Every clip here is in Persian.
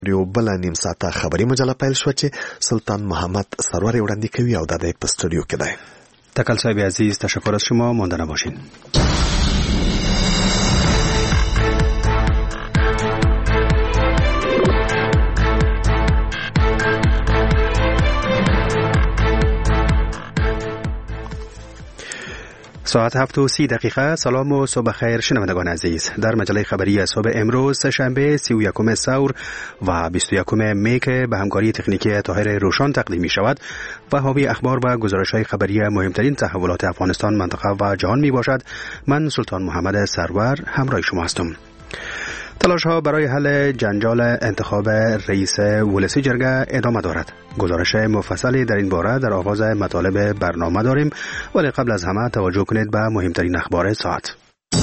یو بل نیم ساعته خبري مجله پیل شو چې سلطان محمد سرور وړاندې کوي او د په استودیو کې دی. تکل صاحب عزیز، تشکر از شما، ماندنه باشین. ساعت 7:30. سلام و صبح خیر شنوندگان عزیز. در مجله خبری صبح امروز شنبه 31 ثور و 21 می که به همکاری تکنیکی طاهر روشان تقدیم می شود و حاوی اخبار و گزارش‌های خبری مهمترین تحولات افغانستان، منطقه و جهان می باشد. من سلطان محمد سرور همراه شما هستم. تلاش ها برای حل جنجال انتخاب رئیس ولسی جرگه ادامه دارد. گزارش مفصلی در این باره در آغاز مطالب برنامه داریم، ولی قبل از همه توجه کنید به مهمترین اخبار ساعت.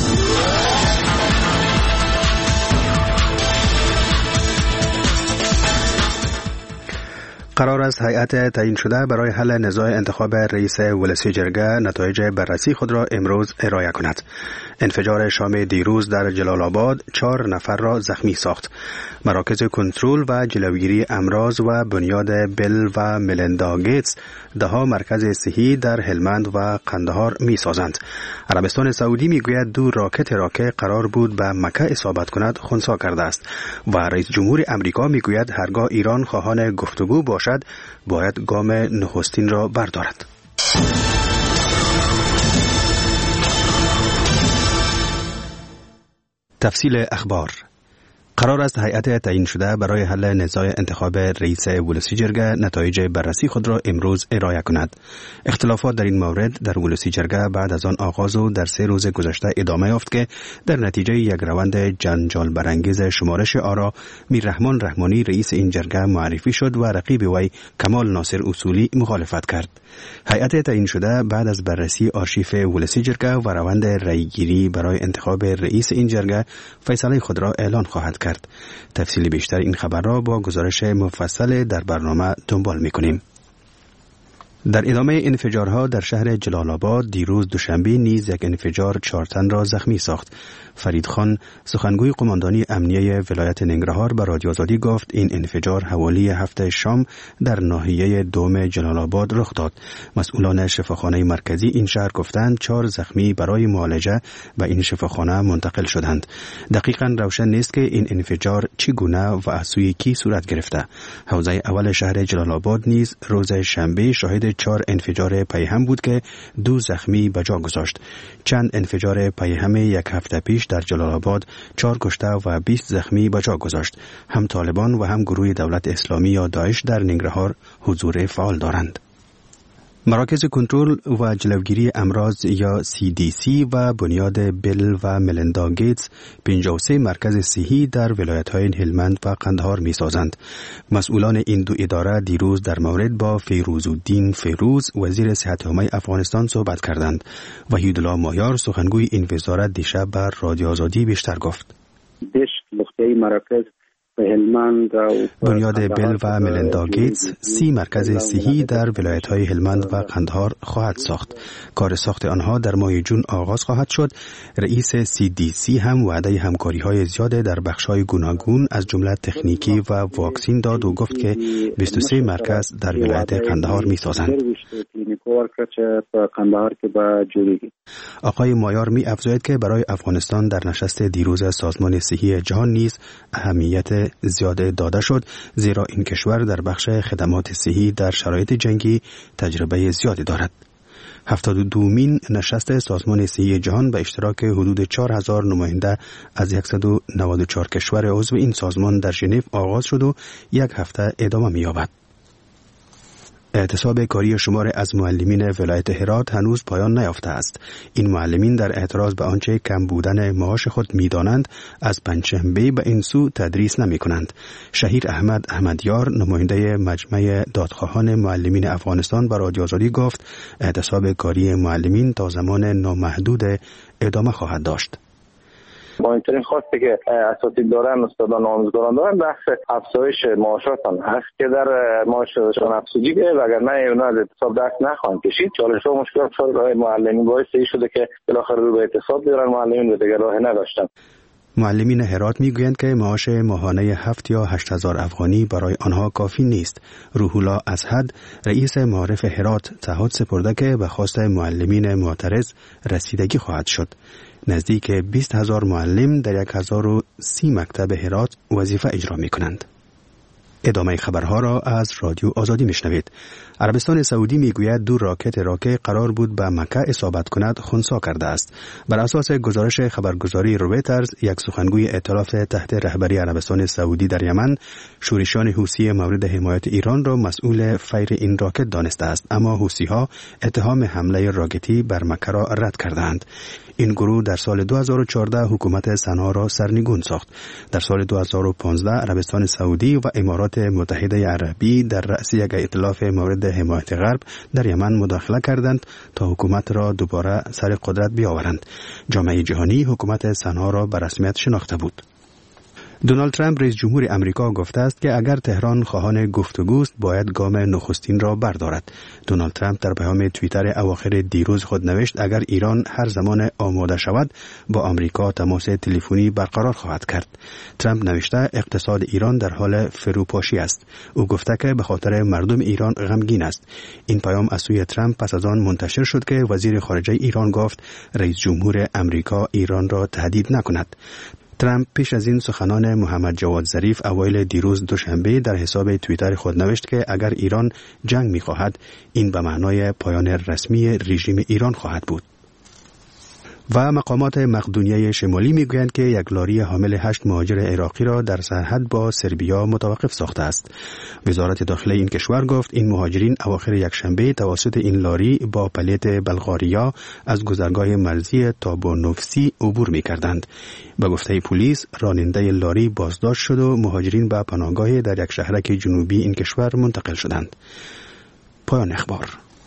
قرار است هیئت تعیین شده برای حل نزاع انتخاب رئیس ولسی جرگه نتایج بررسی خود را امروز ارائه کند. انفجار شام دیروز در جلال آباد 4 نفر را زخمی ساخت. مراکز کنترل و جلوگیری امراض و بنیاد بیل و ملندا گیتس دهها مرکز صحی در هلمند و قندهار می سازند. عربستان سعودی می گوید 2 راکت که قرار بود به مکه اصابت کند خنثی کرده است و رئیس جمهور امریکا می گوید هرگاه ایران خواهان گفتگو باشد باید گام نخستین را بردارد. تفصیل اخبار. قرار است هیئت تعیین شده برای حل نزاع انتخاب رئیس ولسی جرگه نتایج بررسی خود را امروز ارائه کند. اختلافات در این مورد در ولسی جرگه بعد از آن آغاز و در 3 روز گذشته ادامه یافت که در نتیجه یک روند جنجال برانگیز شمارش آرا میررحمان رحمانی رئیس این جرگه معرفی شد و رقیب وی کمال ناصر اصولی مخالفت کرد. هیئت تعیین شده بعد از بررسی آرشیف ولسی جرگه و روند رأیگیری برای انتخاب رئیس این جرگه فیصله خود را اعلان خواهد کرد. تفصیل بیشتر این خبر را با گزارش مفصل در برنامه دنبال می‌کنیم. در ادامه انفجارها در شهر جلال آباد دیروز دوشنبه نیز یک انفجار 4 تن را زخمی ساخت. فرید خان سخنگوی قماندانی امنیه ولایت ننگرهار به رادیو آزادی گفت این انفجار حوالی 7 شام در ناحیه دوم جلال آباد رخ داد. مسئولان شفاخانه مرکزی این شهر گفتند 4 زخمی برای معالجه به این شفاخانه منتقل شدند. دقیقاً روشن نیست که این انفجار چگونه و از سوی کی صورت گرفته. حوزه اول شهر جلال آباد نیز روز شنبه شاهد 4 انفجار پیهم بود که 2 زخمی به جا گذاشت. چند انفجار پیهم یک هفته پیش در جلال آباد 4 کشته و 20 زخمی به جا گذاشت. هم طالبان و هم گروه دولت اسلامی یا داعش در ننگرهار حضور فعال دارند. مراکز کنترل و جلوگیری امراض یا CDC و بنیاد بیل و ملندا گیتس 53 مرکز صحی در ولایت‌های هلمند و قندهار می‌سازند. مسئولان این 2 اداره دیروز در مورد با فیروزالدین فیروز وزیر صحت عامه افغانستان صحبت کردند. وحیدالله مایار سخنگوی این وزارت دیشب بر رادیو آزادی بیشتر گفت. مراکز بنیاد بیل و ملندا گیتس 30 مرکز صحی در ولایت‌های هلمند و قندهار خواهد ساخت. کار ساخت آنها در ماه جون آغاز خواهد شد. رئیس CDC هم وعده همکاری‌های زیاد در بخش‌های گوناگون از جمله تکنیکی و واکسین داد و گفت که 23 مرکز در ولایت قندهار می‌سازند. آقای مایار می افزاید که برای افغانستان در نشست دیروز سازمان صحی جهان نیز اهمیت زیاده داده شد، زیرا این کشور در بخش خدمات صحی در شرایط جنگی تجربه زیادی دارد. 72مین نشست سازمان صحی جهان به اشتراک حدود 4000 نماینده از 194 کشور عضو این سازمان در ژنو آغاز شد و یک هفته ادامه می‌یابد. اعتصاب کاری شمار از معلمین ولایت هرات هنوز پایان نیافته است. این معلمین در اعتراض به آنچه کم بودن معاش خود می‌دانند از پنجشنبه به این سو تدریس نمی‌کنند. شهیر احمد احمدیار نماینده مجمع دادخواهان معلمین افغانستان به رادیو آزادی گفت اعتصاب کاری معلمین تا زمان نامحدود ادامه خواهد داشت. مهمترین خواسته که اساتید دارن، استادان و آموزگاران دارن بحث افزایش معاشاتان هست که در معاشاتشان افزودگی که وگرنه اونا از اعتصاب دست نخواهند کشید. چالش‌ها و مشکلات سال معلمین باعث شده که بالاخره رو به اعتصاب بیارن معلمین و دیگر راه نداشتن. معلمین هرات میگویند که معاش ماهانه 7 یا 8,000 افغانی برای آنها کافی نیست. روح الله اسحد رئیس معارف هرات تعهد سپرده که به خواست معلمین معترض رسیدگی خواهد شد. نزدیک 20,000 معلم در 1,030 مکتب هرات وظیفه اجرا می کنند. ادامه خبرها را از رادیو آزادی میشنوید. عربستان سعودی میگوید 2 راکت را که قرار بود به مکه اصابت کند خنثی کرده است. بر اساس گزارش خبرگزاری رویترز، یک سخنگوی ائتلاف تحت رهبری عربستان سعودی در یمن شورشیان حوثی مورد حمایت ایران را مسئول فیر این راکت دانسته است، اما حوثی‌ها اتهام حمله راکتی بر مکه را رد کردند. این گروه در سال 2014 حکومت صنعا را سرنگون ساخت. در سال 2015 عربستان سعودی و امارات متحده عربی در رأس یک ائتلاف مورد حمایت غرب در یمن مداخله کردند تا حکومت را دوباره سر قدرت بیاورند. جامعه جهانی حکومت صنعا را به رسمیت شناخته بود. دونالد ترامپ رئیس جمهور امریکا گفته است که اگر تهران خواهان گفتگوست باید گام نخستین را بردارد. دونالد ترامپ در پیام توییتر اواخر دیروز خود نوشت اگر ایران هر زمان آماده شود با آمریکا تماس تلفنی برقرار خواهد کرد. ترامپ نوشته اقتصاد ایران در حال فروپاشی است. او گفته که به خاطر مردم ایران غمگین است. این پیام از سوی ترامپ پس از آن منتشر شد که وزیر خارجه ایران گفت رئیس جمهور امریکا ایران را تهدید نکند. ترامپ پیش از این سخنان محمد جواد ظریف اوایل دیروز دوشنبه در حساب توییتر خود نوشت که اگر ایران جنگ می‌خواهد این به معنای پایان رسمی رژیم ایران خواهد بود. و مقامات مقدونیه شمالی میگویند که یک لاری حامل 8 مهاجر عراقی را در سرحد با سربیا متوقف ساخته است. وزارت داخله این کشور گفت این مهاجرین اواخر یکشنبه توسط این لاری با پلیت بلغاریا از گذرگاه مرزی تابونوفسی عبور می‌کردند. به گفته پلیس راننده لاری بازداشت شد و مهاجرین به پناهگاه در یک شهرک جنوبی این کشور منتقل شدند. پایان اخبار.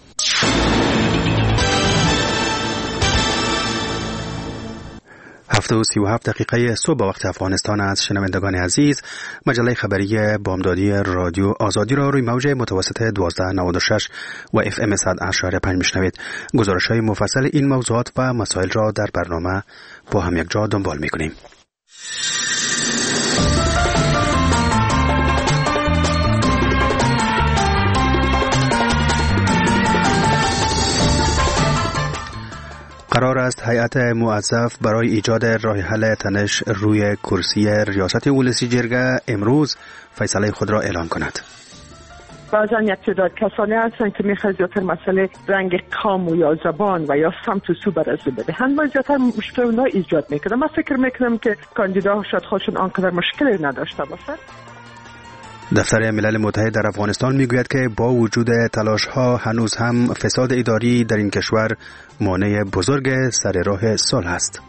7:37 دقیقه صبح وقت افغانستان است. شنوندگان عزیز، مجله خبری بامدادی رادیو آزادی را روی موج متوسط 1296 و اف ام 100.5 میشنوید. گزارش‌های مفصل این موضوعات و مسائل را در برنامه با هم یک جا دنبال می‌کنیم. قرار است هیئت موظف برای ایجاد راه حل تنش روی کرسی ریاست ولسی جرگه امروز فیصله خود را اعلام کند. بعضا یک تعداد کسانی هستند که میخواهند زیادتر مسئله رنگ قام یا زبان و یا سمت و سو برازو بدهند و زیادتر مشکل اونها ایجاد میکنه. من فکر میکنم که کاندیداها شاید خودشون آنقدر مشکلی نداشته باشند. دفتر ملل متحد در افغانستان میگوید که با وجود تلاش‌ها هنوز هم فساد اداری در این کشور مانع بزرگ سر راه صلح است.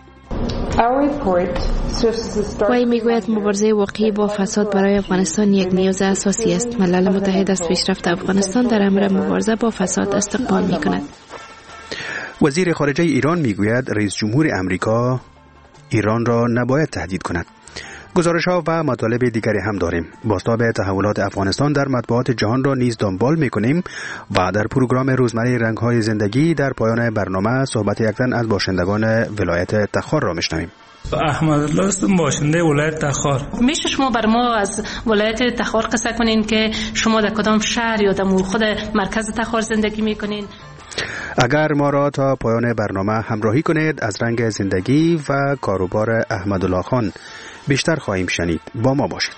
وی میگوید مبارزه واقعی با فساد برای افغانستان یک نیاز اساسی است. ملل متحد از پیشرفت افغانستان در امر مبارزه با فساد استقبال میکند. وزیر خارجه ایران میگوید رئیس جمهور امریکا ایران را نباید تهدید کند. گزارش‌ها و مطالب دیگری هم داریم. بازتاب تحولات افغانستان در مطبوعات جهان را نیز دنبال می‌کنیم و در پروگرام روزمره رنگ‌های زندگی در پایان برنامه صحبت یک زن از باشندگان ولایت تخار را می‌شنویم. احمدالله است، باشنده ولایت تخار. میشه شما بر ما از ولایت تخار قصه کنین که شما در کدام شهر یا در خود مرکز تخار زندگی می‌کنین؟ اگر ما را تا پایان برنامه همراهی کنید از رنگ زندگی و کاروبار احمدالله خان بیشتر خواهیم شنید. با ما باشید.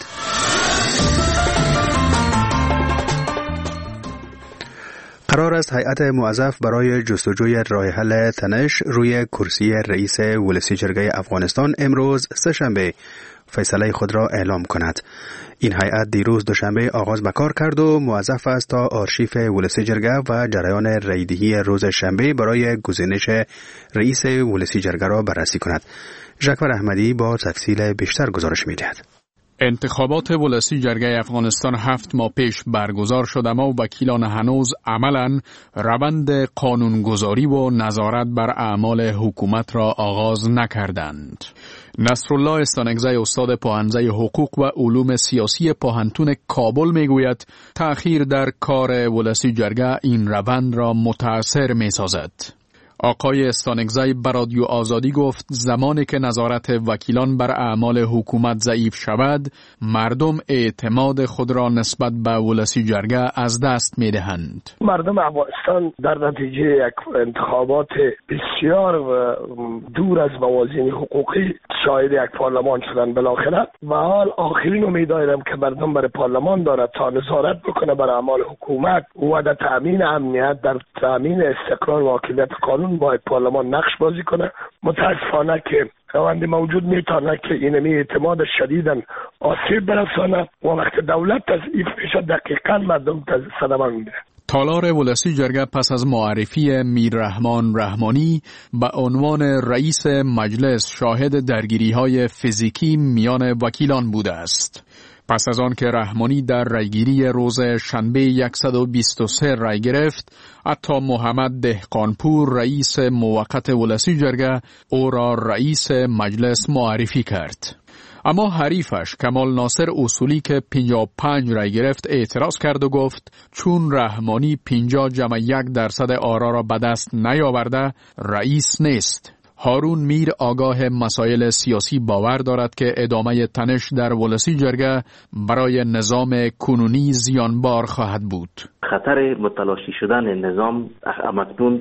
قرار است هیئت موظف برای جستجوی راه حل تنش روی کرسی رئیس ولسی جرگه افغانستان امروز سه‌شنبه فیصله خود را اعلام کند. این هیئت دیروز دوشنبه آغاز به کار کرد و موظف است تا آرشیف ولسی جرگه و جریان رایدهی روز شنبه برای گزینش رئیس ولسی جرگه را بررسی کند. ژاکور احمدی با تفصیل بیشتر گزارش می‌دهد. انتخابات ولسی جرگه افغانستان 7 ماه پیش برگزار شد، اما وکیلان هنوز عملاً روند قانونگذاری و نظارت بر اعمال حکومت را آغاز نکردند. نصرالله استانگزی استاد پاهنزه حقوق و علوم سیاسی پاهنتون کابل میگوید تأخیر در کار ولسی جرگه این روند را متأثر می‌سازد. آقای استانگزی به رادیو آزادی گفت زمانی که نظارت وکیلان بر اعمال حکومت ضعیف شود، مردم اعتماد خود را نسبت به ولسی جرگه از دست می‌دهند. مردم افغانستان در نتیجه یک انتخابات بسیار دور از موازین حقوقی شاهد یک پارلمان شدن بالاخره و حال آخرین امید دارم که مردم برای پارلمان دارد تا نظارت بکنه بر اعمال حکومت و در تامین امنیت، در تامین استقرار و حاکمیت قانون باید پارلمان نقش بازی کنه. متاسفانه که روند موجود میتونه که اینمی اعتماد شدیداً آسیب برسانه و وقت دولت تضعیف میشه دقیقاً مردم صدمه میگیره. تالار ولسی جرگه پس از معرفی میررحمان رحمانی به عنوان رئیس مجلس شاهد درگیری‌های فیزیکی میان وکیلان بوده است. پس از آن که رحمانی در رایگیری روز شنبه 123 رای گرفت، عطا محمد دهقانپور رئیس موقت ولسی جرگه او را رئیس مجلس معرفی کرد. اما حریفش کمال ناصر اصولی که 55 رای گرفت اعتراض کرد و گفت چون رحمانی 50.1% آرا را به دست نیاورده رئیس نیست. هارون میر آگاه مسائل سیاسی باور دارد که ادامه تنش در ولسی جرگه برای نظام کنونی زیانبار خواهد بود. خطر متلاشی شدن نظام اکنون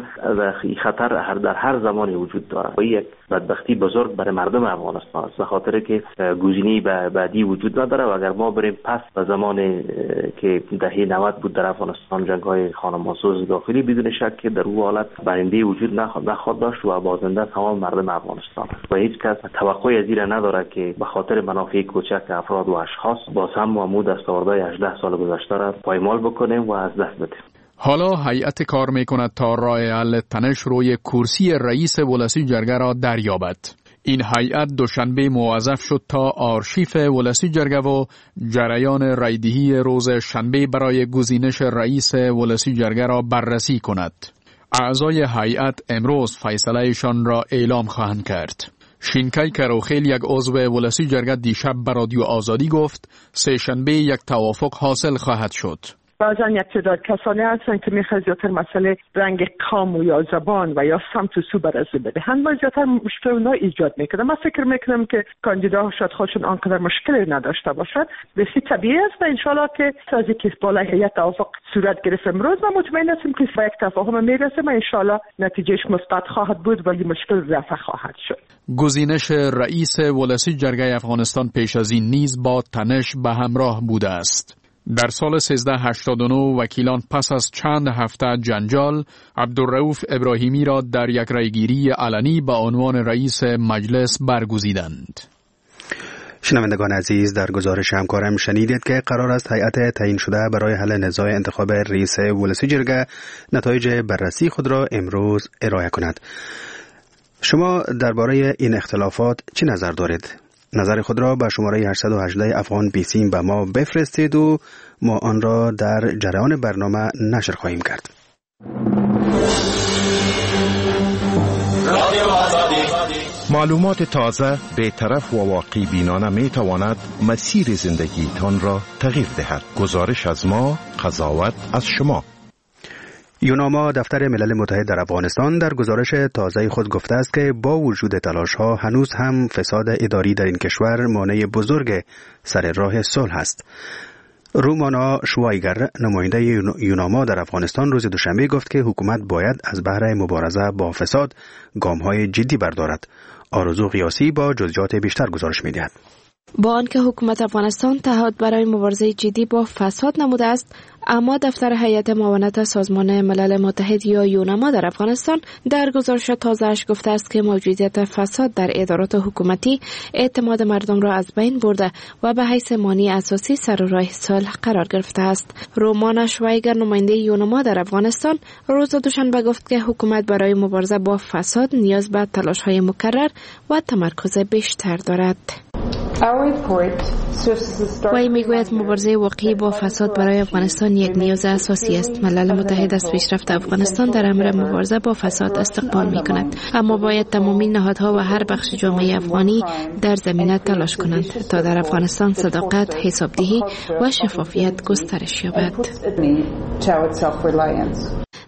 خطر در هر زمانی وجود دارد و یک بدبختی بزرگ برای مردم افغانستان است، به خاطر که گزینه‌ای بعدی وجود نداره و اگر ما بریم پس به زمانی که دهه 90 بود در افغانستان جنگ‌های خانمانسوز داخلی، بدون شک که در اون حالت برنده وجود نخواهد داشت و بازنده تمام مردم افغانستان و هیچ کس توقعی از این نداره که به خاطر منافع کوچک افراد و اشخاص باز هم و دستاوردهای 18 سال گذشته را پایمال بکنه و از دست بده. حالا هیئت کار میکند تا راه حل تنش روی کرسی رئیس ولسی جرگه را دریابد. این هیئت دوشنبه موظف شد تا آرشیف ولسی جرگه و جریان رایدهی روز شنبه برای گزینش رئیس ولسی جرگه را بررسی کند. اعضای هیئت امروز فیصلهشان را اعلام خواهند کرد. شینکای کروخیل یک عضو ولسی جرگه دیشب به رادیو آزادی گفت سه‌شنبه یک توافق حاصل خواهد شد. بعضا یک تعداد کسانی هستند که میخواد زیادتر مسئله رنگ کام و یا زبان و یا سمت و سو برازه بدهند و زیادتر مشکل اونا ایجاد میکنه. من فکر میکنم که کاندیداها شاید خودشون آنقدر مشکلی نداشته باشد. بسیار طبیعی است و انشالله که از اینکه بالای هیئت توافق صورت گرفت امروز و مطمئن هستیم که به یک تفاهم میرسیم و انشالله نتیجهش مثبت خواهد بود ولی مشکل رفع خواهد شد. گزینش رئیس ولسی جرگه افغانستان پیش از این نیز با تنش به همراه بوده است. در سال 1389 وکیلان پس از چند هفته جنجال عبدالرؤوف ابراهیمی را در یک رایگیری علنی به عنوان رئیس مجلس برگزیدند. شنوندگان عزیز، در گزارش همکارم شنیدید که قرار است هیئت تعیین شده برای حل نزاع انتخاب رئیس ولسی جرگه نتایج بررسی خود را امروز ارائه کند. شما درباره این اختلافات چه نظر دارید؟ نظر خود را به شماره 818 افغان بیسیم به ما بفرستید و ما آن را در جریان برنامه نشر خواهیم کرد. معلومات تازه، بی‌طرف و واقعی بینانه می تواند مسیر زندگی تان را تغییر دهد. گزارش از ما، قضاوت از شما. یوناما دفتر ملل متحد در افغانستان در گزارش تازه خود گفته است که با وجود تلاش‌ها هنوز هم فساد اداری در این کشور مانع بزرگ سر راه صلح است. رومانا شوایگر نماینده یوناما در افغانستان روز دوشنبه گفت که حکومت باید از بهره مبارزه با فساد گام‌های جدی بردارد. آرزو قیاسی با جزئیات بیشتر گزارش می‌دهد. با آنکه حکومت افغانستان تعهد برای مبارزه جدی با فساد نموده است، اما دفتر هیئت معاونت سازمان ملل متحد یا یوناما در افغانستان در گزارش تازه‌اش گفته است که موجودیت فساد در ادارات حکومتی اعتماد مردم را از بین برده و به حیث مانع اساسی سر راه صلح قرار گرفته است. رومانا شوایگر نماینده یوناما در افغانستان روز دوشنبه گفت که حکومت برای مبارزه با فساد نیاز به تلاش‌های مکرر و تمرکز بیشتر دارد. وی میگوید مبارزه واقعی با فساد برای افغانستان یک نیاز اساسی است. ملل متحد از پیشرفت افغانستان در امر مبارزه با فساد استقبال می کند، اما باید تمامی نهادها و هر بخش جامعه افغانی در زمینه تلاش کنند تا در افغانستان صداقت، حسابدهی و شفافیت گسترش یابد.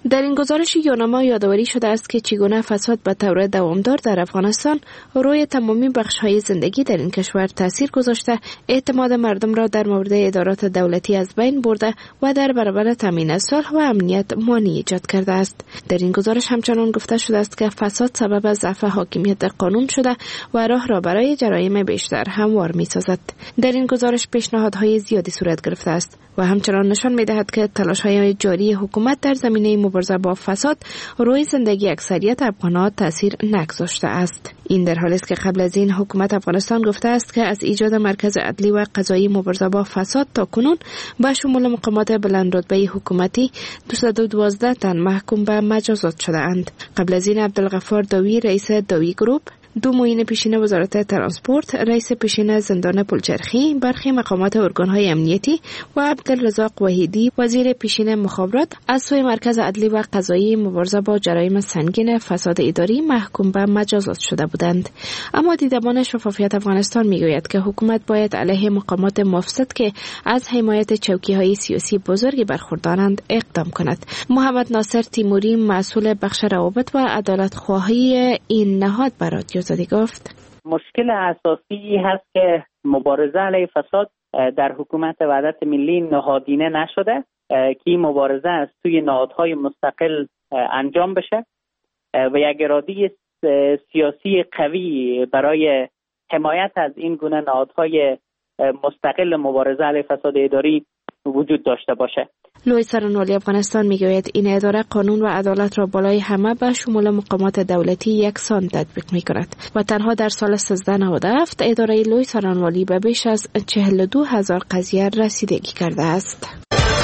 در این گزارش یوناما یادآوری شده است که چگونه فساد به طور دوامدار در افغانستان روی تمامی بخش‌های زندگی در این کشور تاثیر گذاشته، اعتماد مردم را در مورد ادارات دولتی از بین برده و در برابر تامین صلح و امنیت مانع ایجاد کرده است. در این گزارش همچنان گفته شده است که فساد سبب ضعف حاکمیت قانون شده و راه را برای جرایم بیشتر هموار می‌سازد. در این گزارش پیشنهادهای زیادی صورت گرفته است و همچنان نشان می‌دهد که تلاش‌های جاری حکومت در زمینه مبارزه با فساد روی زندگی اکثریت افغان‌ها تاثیر نگذاشته است. این در حالی است که قبل از این حکومت افغانستان گفته است که از ایجاد مرکز عدلی و قضایی مبارزه با فساد تا کنون با شمول مقامات بلند رتبه حکومتی 212 تن محکوم به مجازات شده اند. قبل از این عبدالغفار داوی رئیس داوی گروپ، 2 معین پیشین وزارت ترانسپورت، رئیس پیشین زندان پلچرخی، برخی مقامات ارگان‌های امنیتی و عبدالرزاق وحیدی وزیر پیشین مخابرات از سوی مرکز عدلی و قضایی مبارزه با جرایم سنگین فساد اداری محکوم به مجازات شده بودند. اما دیدبان شفافیت افغانستان میگوید که حکومت باید علیه مقامات مفسد که از حمایت چوکی‌های سیاسی بزرگی برخوردارند اقدام کند. محمد ناصر تیموری مسئول بخش روابط و عدالت خواهی این نهاد برات زدی گفت مشکل اساسی هست که مبارزه علیه فساد در حکومت وحدت ملی نهادینه نشده که این مبارزه از توی نهادهای مستقل انجام بشه و یک اراده سیاسی قوی برای حمایت از این گونه نهادهای مستقل مبارزه علیه فساد اداری وجود داشته باشه. لوی سرانوالی افغانستان میگوید این اداره قانون و عدالت را بالای همه به شمول مقامات دولتی یکسان تطبیق میکند و تنها در سال 1397 اداره لوی سرانوالی به بیش از 42,000 قضیه رسیدگی کرده است.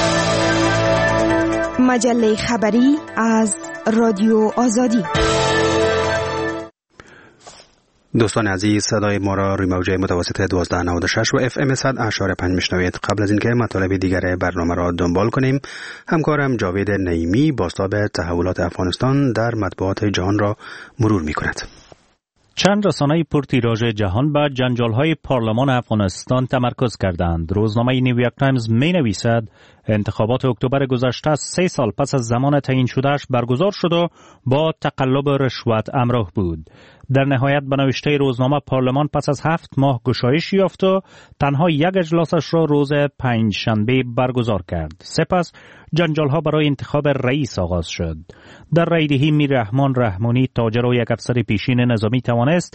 مجله خبری از رادیو آزادی. دوستان عزیز، صدای ما را روی موج متوسط 1296 و FM 100.5 میشنوید. قبل از اینکه مطالب دیگر برنامه را دنبال کنیم، همکارم جاوید نعیمی بازتاب تحولات افغانستان در مطبوعات جهان را مرور می‌کند. چند رسانه پرتیراژ جهان به جنجال‌های پارلمان افغانستان تمرکز کردند. روزنامه نیویورک تایمز می‌نویسد انتخابات اکتبر گذشته 3 سال پس از زمان تعیین شدهش برگزار شد و با تقلب رشوت همراه بود. در نهایت به نوشته روزنامه پارلمان پس از 7 ماه گشایش یافت و تنها یک اجلاسش را روز 5 شنبه برگزار کرد. سپس جنجال‌ها برای انتخاب رئیس آغاز شد. در رایدهی میررحمان رحمانی تاجر و یک افسر پیشین نظامی توانست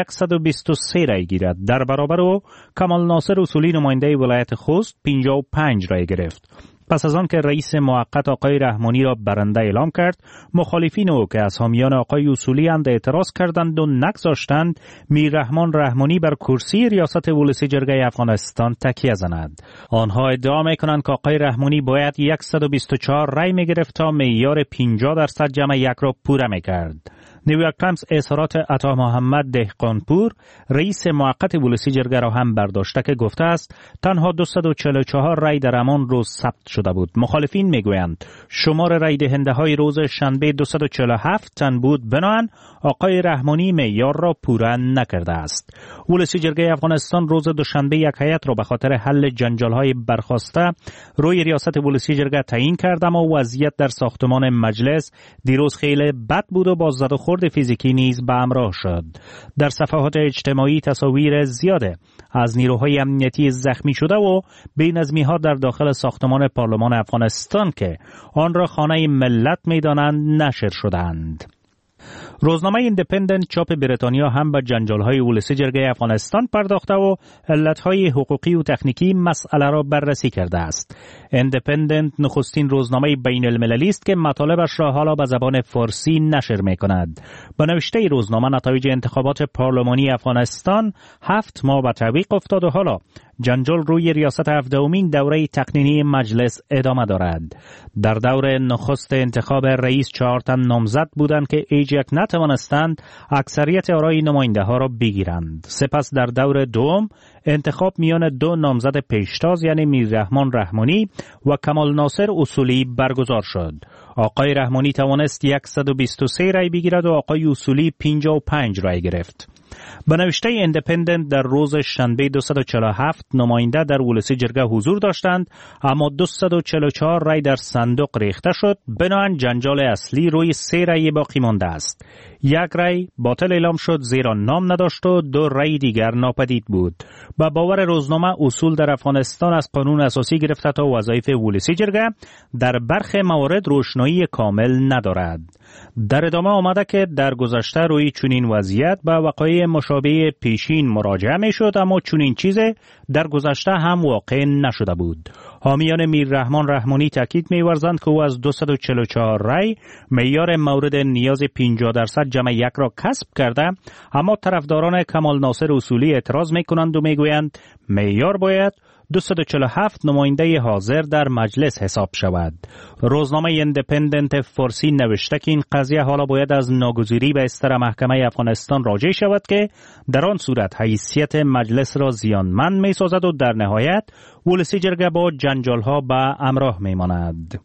123 رای گیرد. در برابر او کمال ناصر اصولی نماینده ولایت خوست 55 رای گرفت. پس از آن که رئیس موقت آقای رحمانی را برنده اعلام کرد، مخالفین او که از حامیان آقای اصولی اند اعتراض کردند و نگذاشتند میررحمان رحمانی بر کرسی ریاست ولسی جرگه افغانستان تکیه زند. آنها ادعا میکنند که آقای رحمانی باید 124 رای میگرفت تا معیار 50% جمع یک را پوره میکرد. نیویورک تایمز اظهارات عطا محمد دهقانپور رئیس موقت ولسی جرگه را هم برداشته که گفته است تنها 244 رای در همان روز ثبت شده بود. مخالفین میگویند شمار رای دهنده های روز شنبه 247 تن بود، بنابراین آقای رحمانی معیار را پوره نکرده است. ولسی جرگه افغانستان روز دوشنبه یک هیئت را به خاطر حل جنجال های برخاسته روی ریاست ولسی جرگه تعیین کرد، اما وضعیت در ساختمان مجلس دیروز خیلی بد بود و با زد و خورد فیزیکی نیز به همراه شد. در صفحات اجتماعی تصاویر زیاده از نیروهای امنیتی زخمی شده و بی‌نظمی‌ها در داخل ساختمان پارلمان افغانستان که آن را خانه ملت می‌دانند نشر شدند. روزنامه ایندیپندنت چاپ بریتانیا هم به جنجال‌های ولسی جرگه افغانستان پرداخته و علت‌های حقوقی و تکنیکی مسئله را بررسی کرده است. ایندیپندنت نخستین روزنامه بین‌المللی است که مطالبش را حالا به زبان فارسی نشر می‌کند. به نوشته روزنامه نتایج انتخابات پارلمانی افغانستان 7 ماه به تعویق افتاد و حالا جنجال روی ریاست 17مین دوره تقنینی مجلس ادامه دارد. در دور نخست انتخاب رئیس 4 تن نامزد بودند که هیچ یک نتوانستند اکثریت آرای نماینده ها را بگیرند. سپس در دور دوم انتخاب میان 2 نامزد پیشتاز یعنی میررحمان رحمانی و کمال ناصر اصولی برگزار شد. آقای رحمانی توانست 123 رای بگیرد و آقای اصولی 55 رای گرفت. به نوشته ایندیپندنت در روز شنبه 247 نماینده در ولسی جرگه حضور داشتند، اما 244 رای در صندوق ریخته شد. بنابراین جنجال اصلی روی 3 رای باقی مانده است. 1 رای باطل اعلام شد زیرا نام نداشت و 2 رای دیگر ناپدید بود. با باور روزنامه اصول در افغانستان از قانون اساسی گرفته تا وظایف ولسی جرگه در برخی موارد روشنایی کامل ندارد. در ادامه آمده که در گذشته روی چنین وضعیت به وقایع مشابه پیشین مراجعه می شد، اما چنین چیزی در گذشته هم واقع نشده بود. حامیان میررحمان رحمانی تاکید می‌ورزند که او از 244 رای معیار مورد نیاز 50% جمع 1 را کسب کرده، اما طرفداران کمال ناصر اصولی اعتراض می‌کنند و می‌گویند معیار باید 247 نماینده حاضر در مجلس حساب شود. روزنامه ایندیپندنت فارسی نوشته که این قضیه حالا باید از ناگزیری به استر محکمه افغانستان راجع شود که در آن صورت حیثیت مجلس را زیانمند می سازد و در نهایت ولسی جرگه با جنجالها به همراه می ماند.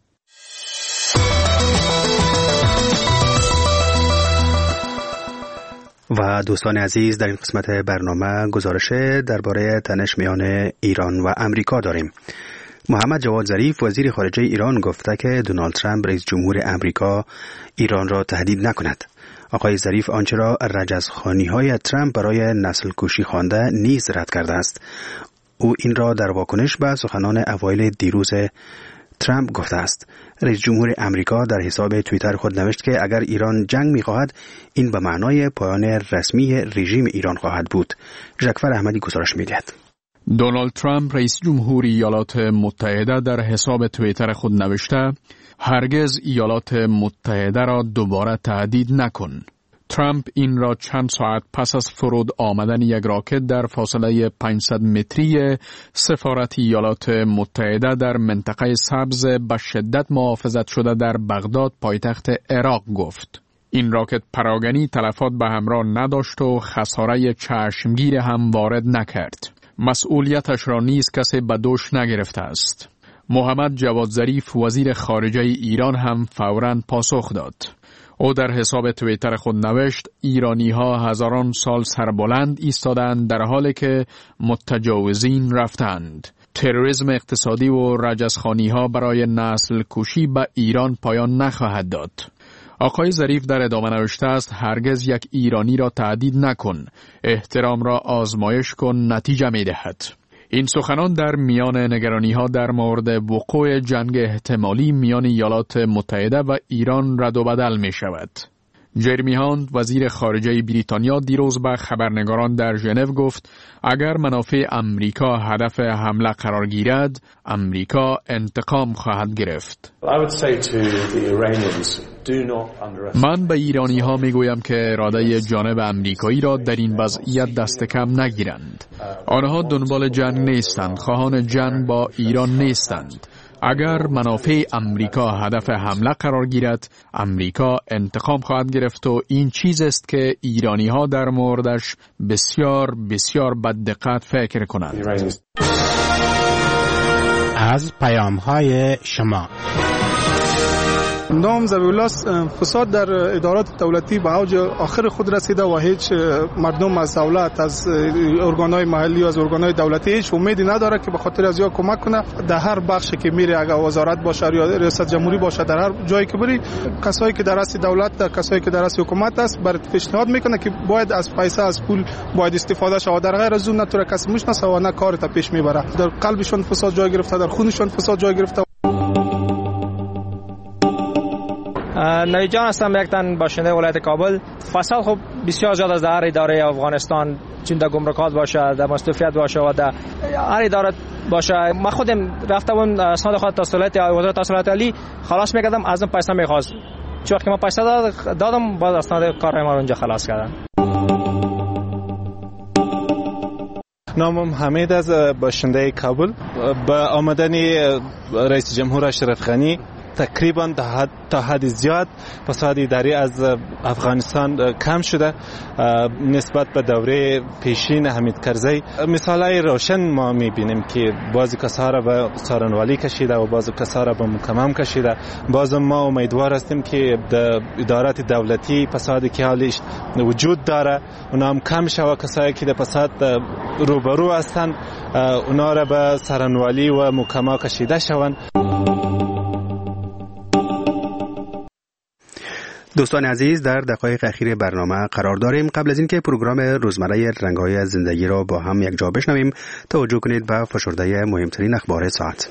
و دوستان عزیز، در این قسمت برنامه گزارش درباره تنش میان ایران و امریکا داریم. محمد جواد ظریف وزیر خارجه ایران گفته که دونالد ترامپ رئیس جمهور امریکا ایران را تهدید نکند. آقای ظریف آنچه را رجزخوانی‌های ترامپ برای نسل کشی خوانده نیز رد کرده است. او این را در واکنش به سخنان اوایل دیروز ترامپ گفته است. رئیس جمهور امریکا در حساب توییتر خود نوشت که اگر ایران جنگ می‌خواهد این به معنای پایان رسمی رژیم ایران خواهد بود. ژکفر احمدی گزارش می‌دهد. دونالد ترامپ رئیس جمهور ایالات متحده در حساب توییتر خود نوشته هرگز ایالات متحده را دوباره تهدید نکن. ترامپ این را چند ساعت پس از فرود آمدن یک راکت در فاصله 500 متری سفارت ایالات متحده در منطقه سبز به شدت محافظت شده در بغداد پایتخت عراق گفت. این راکت پراگنی تلفات به همراه نداشت و خساره چشمگیر هم وارد نکرد. مسئولیتش را نیز کسی به دوش نگرفته است. محمد جواد ظریف وزیر خارجه ایران هم فوراً پاسخ داد. او در حساب توییتر خود نوشت ایرانی ها هزاران سال سربلند ایستادند در حالی که متجاوزین رفتند. تروریسم اقتصادی و رجزخوانی ها برای نسل کشی به ایران پایان نخواهد داد. آقای ظریف در ادامه نوشته است هرگز یک ایرانی را تهدید نکن، احترام را آزمایش کن، نتیجه می دهد. این سخنان در میان نگرانی‌ها در مورد وقوع جنگ احتمالی میان ایالات متحده و ایران رد و بدل می شود. جرمی هاند وزیر خارجه بریتانیا دیروز به خبرنگاران در ژنو گفت اگر منافع امریکا هدف حمله قرار گیرد، امریکا انتقام خواهد گرفت. من به ایرانی ها می گویم که اراده جانب امریکایی را در این وضعیت دست کم نگیرند. آنها دنبال جنگ نیستند، خواهان جنگ با ایران نیستند. اگر منافع امریکا هدف حمله قرار گیرد، امریکا انتقام خواهد گرفت و این چیز است که ایرانی ها در موردش بسیار بسیار بددقت فکر کنند. از پیام های شما نام ذبیح‌الله فساد در ادارات دولتی به اوج آخر خود رسیده و هیچ مردم از دولت، از ارگان‌های محلی و از ارگان‌های دولتی هیچ امیدی نداره که به خاطر از یا کمک کنه. در هر بخشی که میره، اگر وزارت باشه یا ریاست جمهوری باشه، در هر جایی که بری، کسایی که در دست دولت، در کسایی که در دست حکومت است، برات پیشنهاد میکنه که باید از پیسه، از پول باید استفاده شه و در غیر از اون نه تو را کسی میشناسه و نه کارت پیش میبره. در قلبشون فساد جای گرفته، در خونشون فساد جای گرفته. نوید جان هستم، یک تن باشنده ولایت کابل. فساد خب بسیار زیاد از در اداره افغانستان، چون در گمرکات باشه، در مستوفیت باشه و در هر اداره باشه. من خودم رفتم اسناد خود تسهیلات وزارت تسهیلات عالی خلاص میکردم، از اون پیسه میخواست. چون وقتی من پیسه دادم باز اسناد کار ما اونجا خلاص کردن. نامم حمید از باشنده کابل. با آمدن رئیس جمهور اشرف غنی تقریبا تا حد زیاد فساد اداری از افغانستان کم شده نسبت به دوره پیشین حمید کرزی. مثالای روشن ما میبینیم که بعضی کسا را به سارنوالی کشیده و بعضی کسا را به مکمم کشیده. باز ما امیدوار هستیم که در ادارات دولتی فسادی که حالش وجود داره اونا هم کم شود. کسایی که در فساد روبرو هستند اونا را به سارنوالی و مکمم کشیده شوند. دوستان عزیز، در دقایق اخیر برنامه قرار داریم. قبل از اینکه پروگرام روزمره رنگ‌های زندگی را با هم یک جا بشنویم، توجه کنید به فشرده مهمترین اخبار ساعت.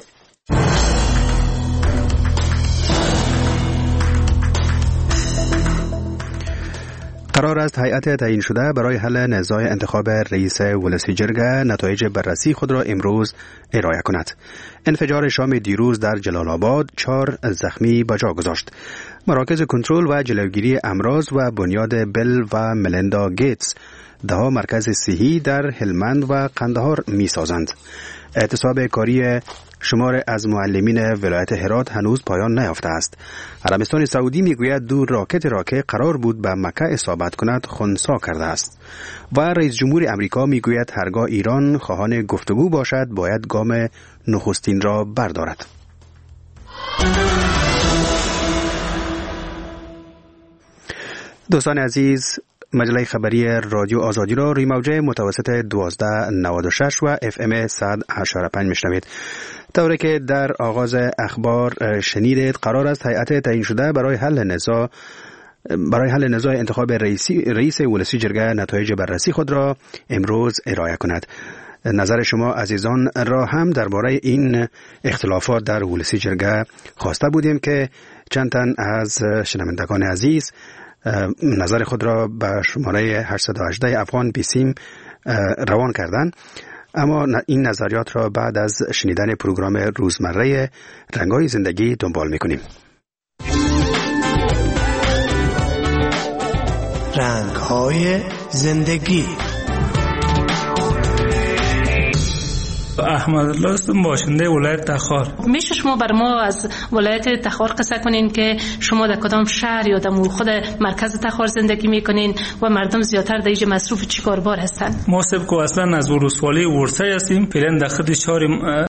قرار است هیئت تعیین شده برای حل نزاع انتخاب رئیس ولسی جرگه نتایج بررسی خود را امروز ارائه کند. انفجار شام دیروز در جلال آباد 4 زخمی به جا گذاشت. مراکز کنترل و جلوگیری امراض و بنیاد بیل و ملندا گیتس 10 مرکز صحی در هلمند و قندهار می سازند. اعتصاب کاری شمار از معلمین ولایت هرات هنوز پایان نیافته است. عربستان سعودی میگوید 2 راکت را که قرار بود به مکه اصابت کند خنثی کرده است. و رئیس جمهور امریکا میگوید هرگاه ایران خواهان گفتگو باشد باید گام نخستین را بردارد. دوستان عزیز، مجله خبری رادیو آزادی را روی موجه متوسط 1296 و FM 100.5 میشنوید. طوری که در آغاز اخبار شنیدید، قرار است هیئت تعیین شده برای حل نزاع انتخاب رئیس ولسی جرگه نتایج بررسی خود را امروز ارائه کند. نظر شما عزیزان را هم درباره این اختلافات در ولسی جرگه خواسته بودیم که چند تن از شنوندگان عزیز نظر خود را به شماره 818 افغان بیسیم روان کردند. اما این نظریات را بعد از شنیدن پروگرام روزمره رنگ‌های زندگی دنبال می‌کنیم. رنگ‌های زندگی. احمدالله هستم، باشنده ولایت تخار. میشه شما بر ما از ولایت تخار قصه کنین که شما در کدام شهر یا در خود مرکز تخار زندگی میکنین و مردم زیادتر در اینجا مصروف چی کاربار هستن؟ ما سبک اصلا از ولسوالی ورسای هستیم. فعلا در خد شهر